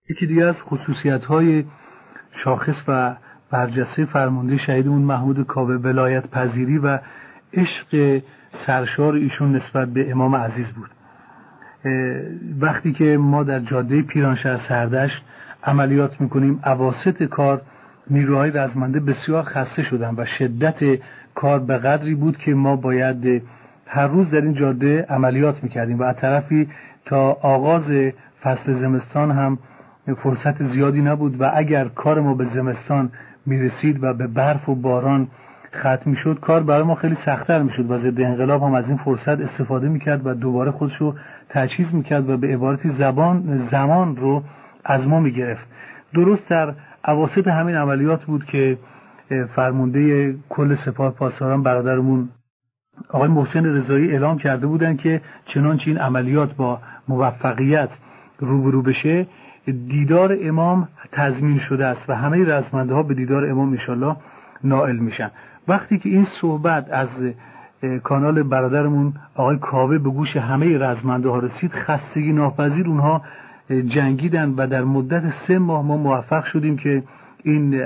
یکی دیگه از خصوصیت‌های شاخص و برجسته فرمانده شهیدمون محمود کاوه ولایت پذیری و عشق سرشار ایشون نسبت به امام عزیز بود. وقتی که ما در جاده پیرانشهر سردشت عملیات میکنیم، اواسط کار نیروهای رزمنده بسیار خسته شدن و شدت کار به قدری بود که ما باید هر روز در این جاده عملیات میکردیم و از طرفی تا آغاز فصل زمستان هم فرصت زیادی نبود و اگر کار ما به زمستان میرسید و به برف و باران ختم میشد، کار برای ما خیلی سخت‌تر میشد و ضد انقلاب هم از این فرصت استفاده میکرد و دوباره خودش رو تجهیز میکرد و به عبارتی زمان رو از ما میگرفت. درست در اواسط همین عملیات بود که فرمانده کل سپاه پاسداران برادرمون آقای محسن رضایی اعلام کرده بودن که چنانچه این عملیات با موفقیت روبرو بشه، دیدار امام تضمین شده است و همه رزمنده ها به دیدار امام انشالله نائل میشن. وقتی که این صحبت از کانال برادرمون آقای کاوه به گوش همه رزمنده ها رسید، خستگی ناپذیر اونها جنگیدن و در مدت 3 ماه ما موفق شدیم که این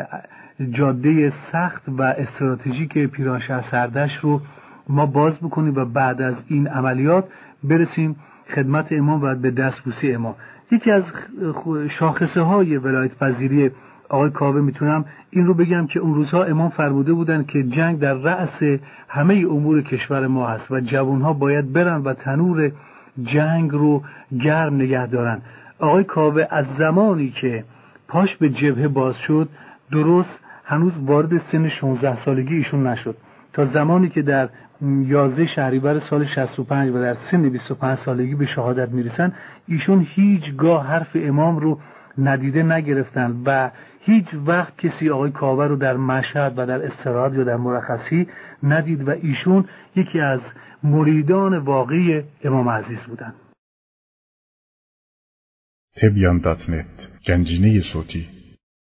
جاده سخت و استراتژیک پیرانشهر سردشت رو ما باز بکنیم و بعد از این عملیات برسیم خدمت امام و به دستبوسی امام. یکی از شاخصه های ولایت پذیری آقای کاوه میتونم این رو بگم که اون روزها امام فرموده بودن که جنگ در رأس همه امور کشور ما هست و جوانها باید برن و تنور جنگ رو گرم نگه دارن. آقای کاوه از زمانی که پاش به جبهه باز شد، درست هنوز وارد سن 16 سالگی ایشون نشد، تا زمانی که در 11 شهریور سال 65 و در سن 25 سالگی به شهادت میرسن، ایشون هیچگاه حرف امام رو ندیده نگرفتن و هیچ وقت کسی آقای کاوه رو در مشهد و در استراحت یا در مرخصی ندید و ایشون یکی از مریدان واقعی امام عزیز بودن. تبیان.net گنجینه صوتی